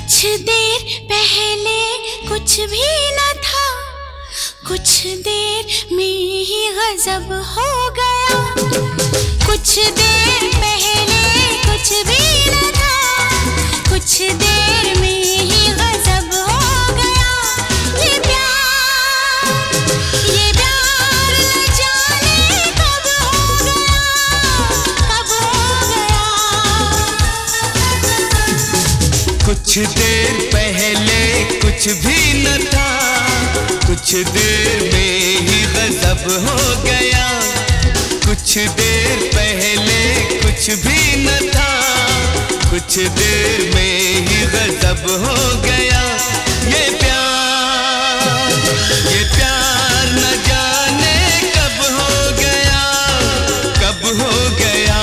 कुछ देर पहले कुछ भी न था, कुछ देर में ही गजब हो गया। कुछ देर पहले कुछ भी न था, कुछ देर में ही गजब हो गया। ये प्यार न जाने कब हो गया, कब हो गया। कुछ देर पहले कुछ भी न था, कुछ देर में ही गजब हो गया। कुछ देर पहले कुछ भी न था, कुछ देर में ही गजब हो गया। ये प्यार न जाने कब हो गया, कब हो गया।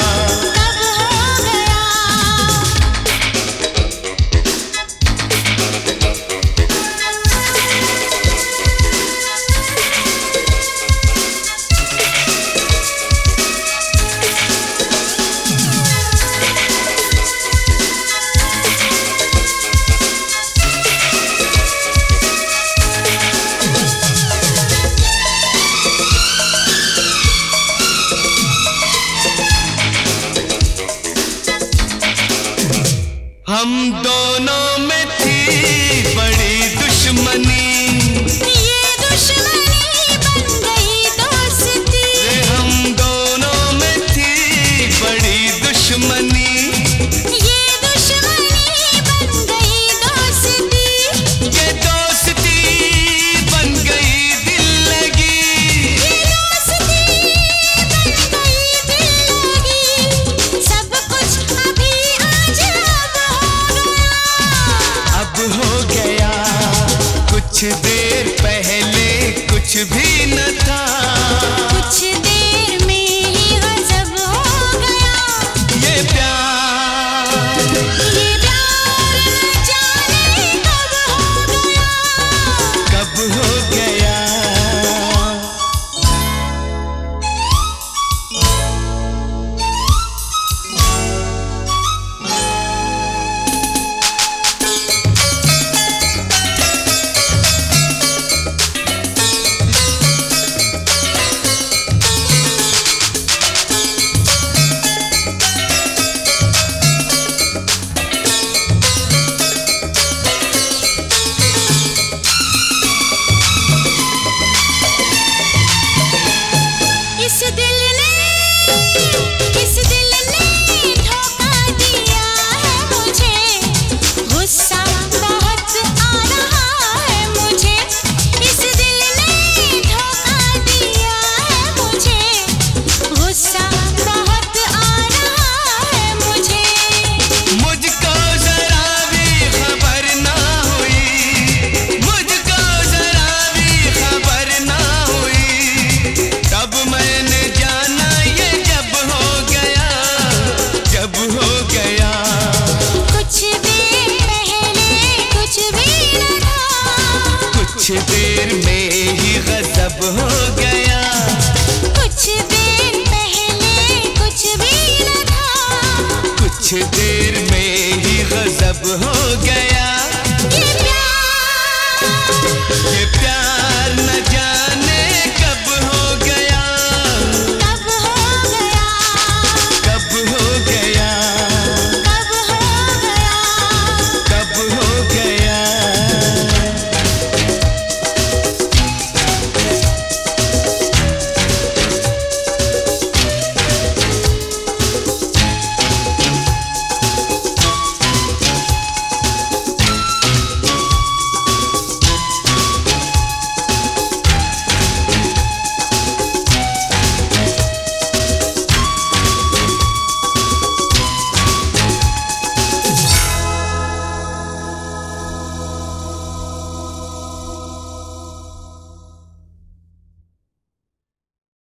हम दोनों में थी बड़ी दुश्मनी, ये दुश्मनी बन गई दोस्ती। हम दोनों में थी बड़ी दुश्मनी, ये दुश्मनी बन गई दोस्ती। ये दोस्ती बन गई दिल लगी, ये दोस्ती बन गई दिल लगी। सब कुछ अभी आज अब हो गया। कुछ देर पहले कुछ भी न था, कुछ देर में ही गजब हो गया। ये प्यार न जाने कब हो गया, कब हो गया। इस दिल ने धोखा दिया है मुझे। गुस्सा बहुत आ रहा है मुझे। इस दिल ने धोखा दिया है मुझे। गुस्सा बहुत आ रहा है मुझे। मुझको जरा भी खबर ना हुई, मुझको जरा भी खबर ना हुई। तब मैंने जाना ये जब हो गया, जब हो गया। कुछ देर पहले कुछ भी न था, कुछ देर में ही गजब हो गया। कुछ देर पहले कुछ भी न था, कुछ देर में ही गजब हो गया। ये ये प्यार न जाने